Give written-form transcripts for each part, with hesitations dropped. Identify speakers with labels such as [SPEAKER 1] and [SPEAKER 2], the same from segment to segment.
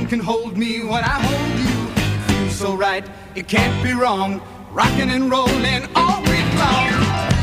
[SPEAKER 1] can hold me when I hold you. It feels so right, it can't be wrong. Rocking and rolling all week long.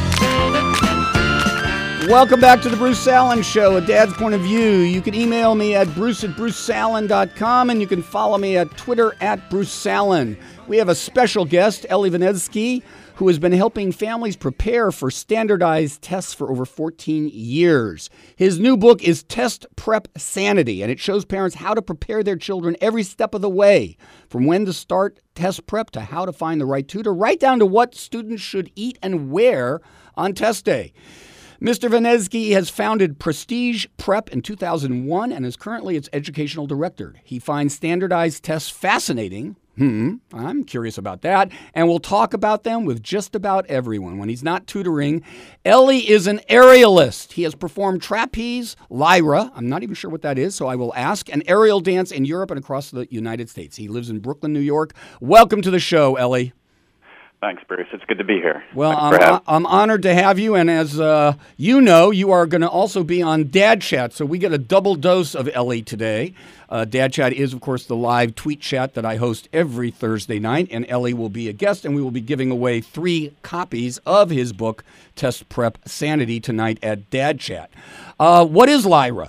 [SPEAKER 2] Welcome back to the Bruce Salen Show, A Dad's Point of View. You can email me at bruce@brucesalen.com, and you can follow me at Twitter at Bruce Salen. We have a special guest, Elie Vinetsky, who has been helping families prepare for standardized tests for over 14 years. His new book is Test Prep Sanity, and it shows parents how to prepare their children every step of the way, from when to start test prep to how to find the right tutor, right down to what students should eat and wear on test day. Mr. Vinetsky has founded Prestige Prep in 2001 and is currently its educational director. He finds standardized tests fascinating. I'm curious about that. And we'll talk about them with just about everyone. When he's not tutoring, Elie is an aerialist. He has performed trapeze, lyra, I'm not even sure what that is, so I will ask, and aerial dance in Europe and across the United States. He lives in Brooklyn, New York. Welcome to the show, Elie.
[SPEAKER 3] Thanks, Bruce. It's good to be here.
[SPEAKER 2] Well, I'm honored to have you, and as you know, you are going to also be on Dad Chat, so we get a double dose of Elie today. Dad Chat is, of course, the live tweet chat that I host every Thursday night, and Elie will be a guest, and we will be giving away 3 copies of his book, Test Prep Sanity, tonight at Dad Chat. What is lyra?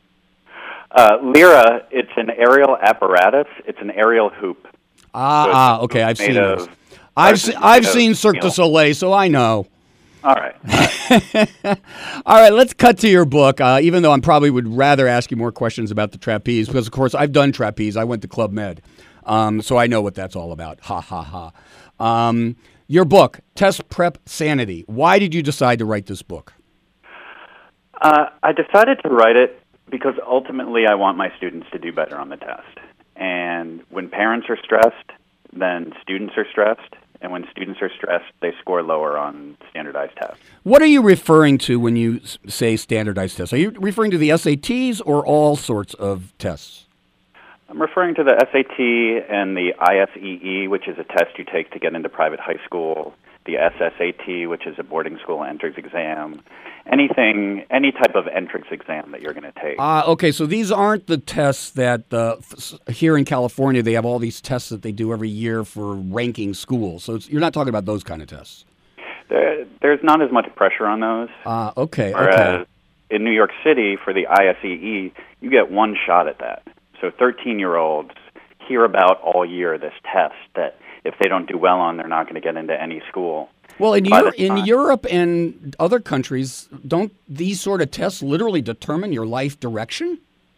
[SPEAKER 3] Lyra, it's an aerial apparatus. It's an aerial hoop.
[SPEAKER 2] Okay, I've seen those. I've seen Cirque du Soleil, so I know.
[SPEAKER 3] All right.
[SPEAKER 2] All right, let's cut to your book, even though I probably would rather ask you more questions about the trapeze, because, of course, I've done trapeze. I went to Club Med, so I know what that's all about. Ha, ha, ha. Your book, Test Prep Sanity. Why did you decide to write this book?
[SPEAKER 3] I decided to write it because ultimately I want my students to do better on the test. And when parents are stressed, then students are stressed. And when students are stressed, they score lower on standardized tests.
[SPEAKER 2] What are you referring to when you say standardized tests? Are you referring to the SATs or all sorts of tests?
[SPEAKER 3] I'm referring to the SAT and the ISEE, which is a test you take to get into private high school, the SSAT, which is a boarding school entrance exam, any type of entrance exam that you're going to take.
[SPEAKER 2] Okay, so these aren't the tests that here in California, they have all these tests that they do every year for ranking schools. So you're not talking about those kind of tests.
[SPEAKER 3] There's not as much pressure on those.
[SPEAKER 2] Okay.
[SPEAKER 3] Whereas in New York City, for the ISEE, you get one shot at that. So 13-year-olds hear about all year this test that if they don't do well on, they're not going to get into any school.
[SPEAKER 2] Well, in Europe and other countries, don't these sort of tests literally determine your life direction?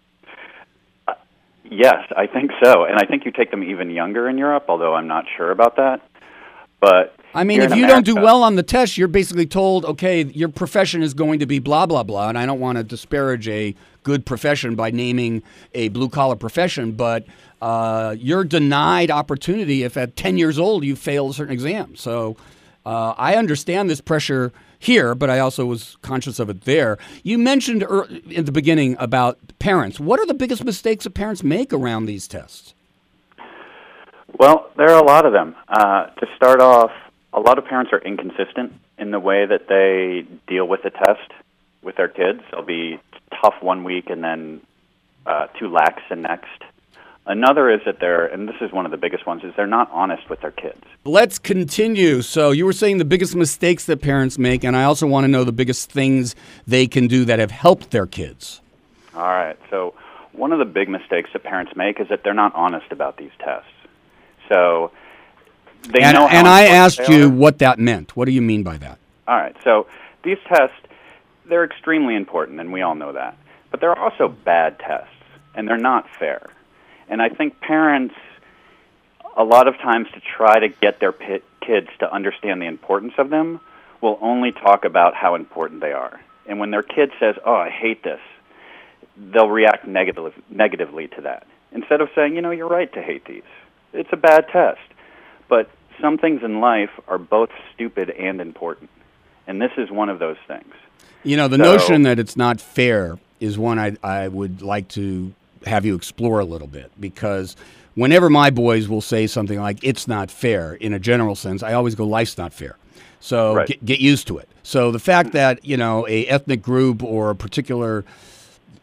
[SPEAKER 3] Yes, I think so. And I think you take them even younger in Europe, although I'm not sure about that. But
[SPEAKER 2] I mean, if you don't do well on the test, you're basically told, okay, your profession is going to be blah, blah, blah. And I don't want to disparage a good profession by naming a blue-collar profession, but you're denied opportunity if at 10 years old you fail a certain exam. So I understand this pressure here, but I also was conscious of it there. You mentioned in the beginning about parents. What are the biggest mistakes that parents make around these tests?
[SPEAKER 3] Well, there are a lot of them. To start off, a lot of parents are inconsistent in the way that they deal with the test with their kids. They'll be tough one week and then too lax the next. Another is that and this is one of the biggest ones, is they're not honest with their kids.
[SPEAKER 2] Let's continue. So you were saying the biggest mistakes that parents make, and I also want to know the biggest things they can do that have helped their kids.
[SPEAKER 3] All right. So one of the big mistakes that parents make is that they're not honest about these tests. So they know how. And
[SPEAKER 2] I asked you what that meant. What do you mean by that?
[SPEAKER 3] All right. So these tests, they're extremely important, and we all know that. But they're also bad tests, and they're not fair. And I think parents, a lot of times to try to get their kids to understand the importance of them, will only talk about how important they are. And when their kid says, oh, I hate this, they'll react negatively to that. Instead of saying, you're right to hate these. It's a bad test. But some things in life are both stupid and important. And this is one of those things.
[SPEAKER 2] The notion that it's not fair is one I would like to have you explore a little bit, because whenever my boys will say something like it's not fair in a general sense, I always go, life's not fair. So
[SPEAKER 3] right.
[SPEAKER 2] get used to it. So the fact that, a ethnic group or a particular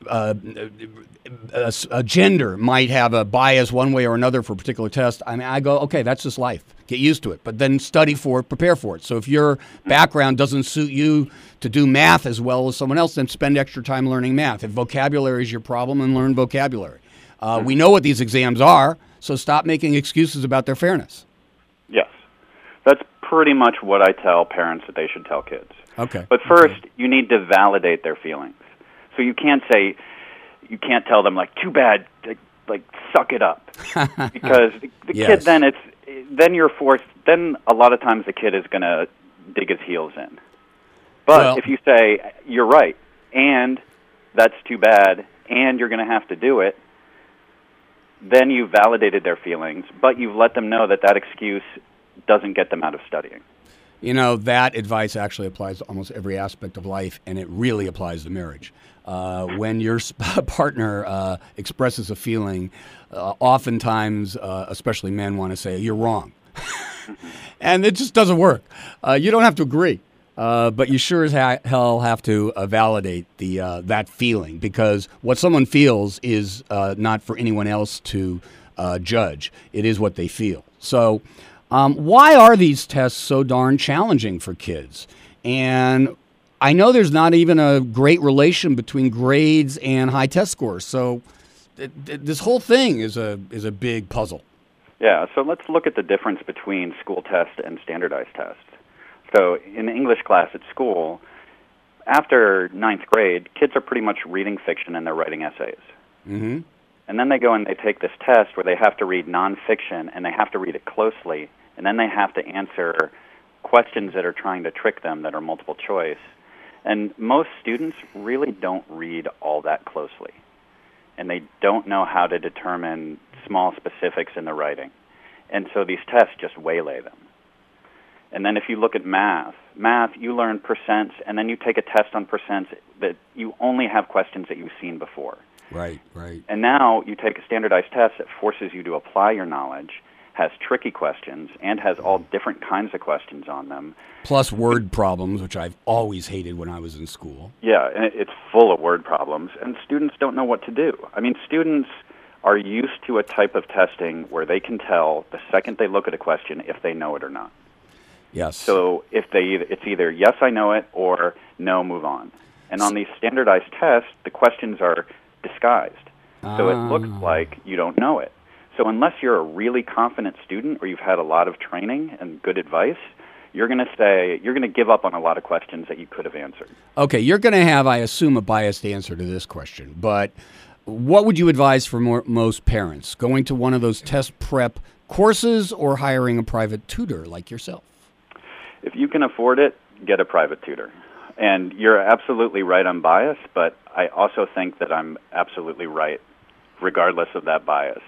[SPEAKER 2] a gender might have a bias one way or another for a particular test. I mean, I go, okay, that's just life. Get used to it, but then study for it, prepare for it. So if your background doesn't suit you to do math as well as someone else, then spend extra time learning math. If vocabulary is your problem, then learn vocabulary. We know what these exams are, so stop making excuses about their fairness.
[SPEAKER 3] Yes. That's pretty much what I tell parents that they should tell kids.
[SPEAKER 2] Okay.
[SPEAKER 3] But first, you need to validate their feelings. So you can't tell them, like, too bad, like suck it up. Because the
[SPEAKER 2] Yes.
[SPEAKER 3] kid then you're forced, then a lot of times the kid is going to dig his heels in. But if you say, you're right, and that's too bad, and you're going to have to do it, then you've validated their feelings, but you've let them know that excuse doesn't get them out of studying.
[SPEAKER 2] You know, that advice actually applies to almost every aspect of life, and it really applies to marriage. When your partner expresses a feeling, oftentimes, especially men, want to say, you're wrong. And it just doesn't work. You don't have to agree, but you sure as hell have to validate that feeling, because what someone feels is not for anyone else to judge. It is what they feel. So why are these tests so darn challenging for kids? And I know there's not even a great relation between grades and high test scores. So this whole thing is a big puzzle.
[SPEAKER 3] Yeah, so let's look at the difference between school tests and standardized tests. So in the English class at school, after ninth grade, kids are pretty much reading fiction and they're writing essays.
[SPEAKER 2] Mm-hmm.
[SPEAKER 3] And then they go and they take this test where they have to read nonfiction, and they have to read it closely, and then they have to answer questions that are trying to trick them that are multiple choice. And most students really don't read all that closely, and they don't know how to determine small specifics in the writing. And so these tests just waylay them. And then if you look at math, you learn percents, and then you take a test on percents that you only have questions that you've seen before.
[SPEAKER 2] Right.
[SPEAKER 3] And now you take a standardized test that forces you to apply your knowledge, has tricky questions, and has all different kinds of questions on them.
[SPEAKER 2] Plus word problems, which I've always hated when I was in school.
[SPEAKER 3] Yeah, and it's full of word problems, and students don't know what to do. I mean, students are used to a type of testing where they can tell the second they look at a question if they know it or not.
[SPEAKER 2] Yes.
[SPEAKER 3] So it's either yes, I know it, or no, move on. And on these standardized tests, the questions are disguised. So it looks like you don't know it. So unless you're a really confident student or you've had a lot of training and good advice, you're going to give up on a lot of questions that you could have answered.
[SPEAKER 2] Okay, you're going to have, I assume, a biased answer to this question, but what would you advise for most parents? Going to one of those test prep courses or hiring a private tutor like yourself?
[SPEAKER 3] If you can afford it, get a private tutor. And you're absolutely right on bias, but I also think that I'm absolutely right regardless of that bias.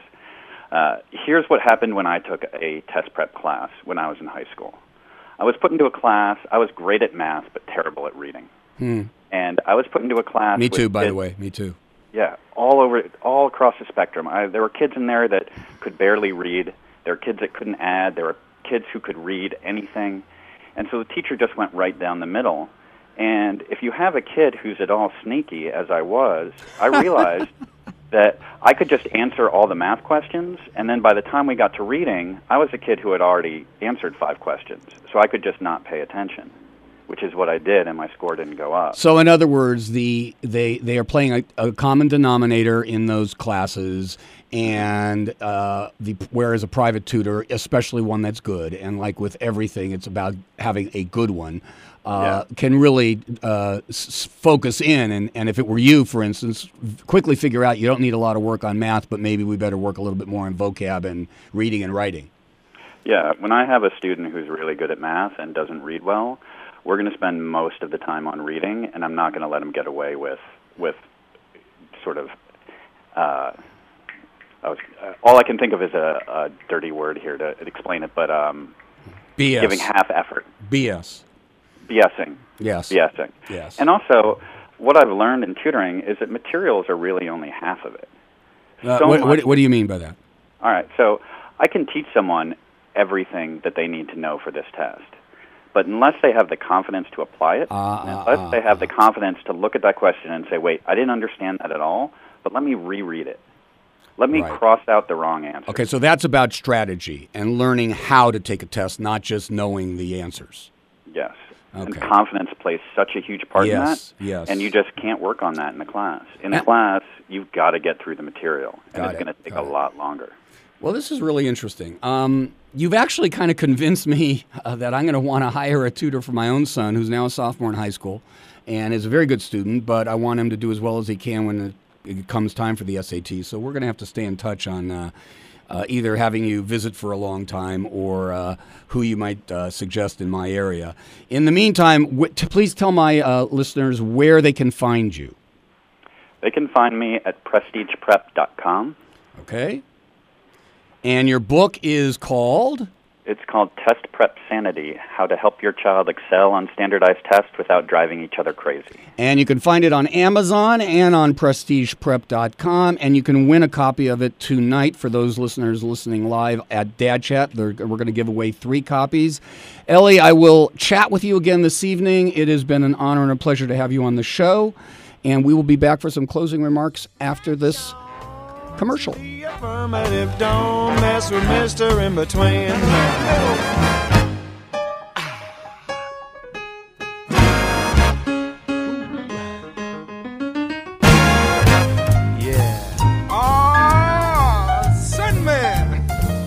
[SPEAKER 3] Here's what happened when I took a test prep class when I was in high school. I was put into a class. I was great at math, but terrible at reading. And I was put into a class.
[SPEAKER 2] Me too, by the way. Me too.
[SPEAKER 3] Yeah, all across the spectrum. There were kids in there that could barely read. There were kids that couldn't add. There were kids who could read anything. And so the teacher just went right down the middle. And if you have a kid who's at all sneaky, as I was, I realized that I could just answer all the math questions, and then by the time we got to reading, I was a kid who had already answered 5 questions. So I could just not pay attention, which is what I did, and my score didn't go up.
[SPEAKER 2] So in other words, they are playing a common denominator in those classes, and whereas a private tutor, especially one that's good, and like with everything, it's about having a good one, can really focus in. And if it were you, for instance, quickly figure out you don't need a lot of work on math, but maybe we better work a little bit more on vocab and reading and writing. Yeah,
[SPEAKER 3] when I have a student who's really good at math and doesn't read well, we're going to spend most of the time on reading, and I'm not going to let them get away with sort of all I can think of is a dirty word here to explain it, but
[SPEAKER 2] BS.
[SPEAKER 3] Giving half effort. BSing.
[SPEAKER 2] Yes.
[SPEAKER 3] BSing.
[SPEAKER 2] Yes.
[SPEAKER 3] And also, what I've learned in tutoring is that materials are really only half of it.
[SPEAKER 2] What do you mean by that?
[SPEAKER 3] All right, so I can teach someone everything that they need to know for this test. But unless they have the confidence to apply it, unless they have the confidence to look at that question and say, wait, I didn't understand that at all, but let me reread it. Let me cross out the wrong answer.
[SPEAKER 2] Okay, so that's about strategy and learning how to take a test, not just knowing the answers.
[SPEAKER 3] Yes.
[SPEAKER 2] Okay.
[SPEAKER 3] And confidence plays such a huge part in that.
[SPEAKER 2] Yes.
[SPEAKER 3] And you just can't work on that in the class. In the class, you've got to get through the material, and it's going to take a lot longer.
[SPEAKER 2] Well, this is really interesting. You've actually kind of convinced me that I'm going to want to hire a tutor for my own son, who's now a sophomore in high school and is a very good student, but I want him to do as well as he can when it comes time for the SAT. So we're going to have to stay in touch on either having you visit for a long time or who you might suggest in my area. In the meantime, please tell my listeners where they can find you.
[SPEAKER 3] They can find me at prestigeprep.com.
[SPEAKER 2] Okay. And your book is called?
[SPEAKER 3] It's called Test Prep Sanity, How to Help Your Child Excel on Standardized Tests Without Driving Each Other Crazy.
[SPEAKER 2] And you can find it on Amazon and on prestigeprep.com, and you can win a copy of it tonight for those listeners listening live at Dad Chat. We're going to give away 3 copies. Ellie, I will chat with you again this evening. It has been an honor and a pleasure to have you on the show, and we will be back for some closing remarks after this commercial.
[SPEAKER 4] Affirmative, don't mess with Mr. In Between. Yeah. Oh, Sandman.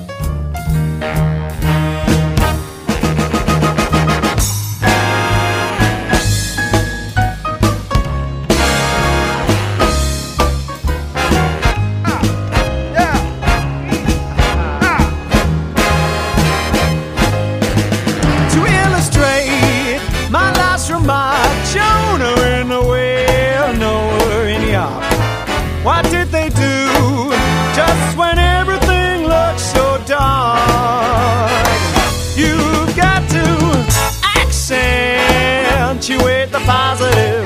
[SPEAKER 4] What did they do just when everything looks so dark? You've got to accentuate the positive,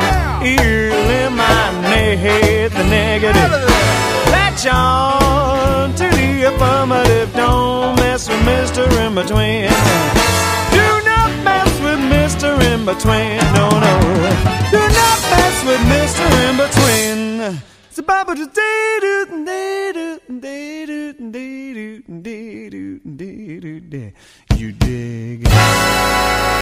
[SPEAKER 4] eliminate the negative. Latch on to the affirmative, don't mess with Mr. In Between. Do not mess with Mr. In Between, no, no. Do not mess with Mr. In Between. It's a Bible to you dig.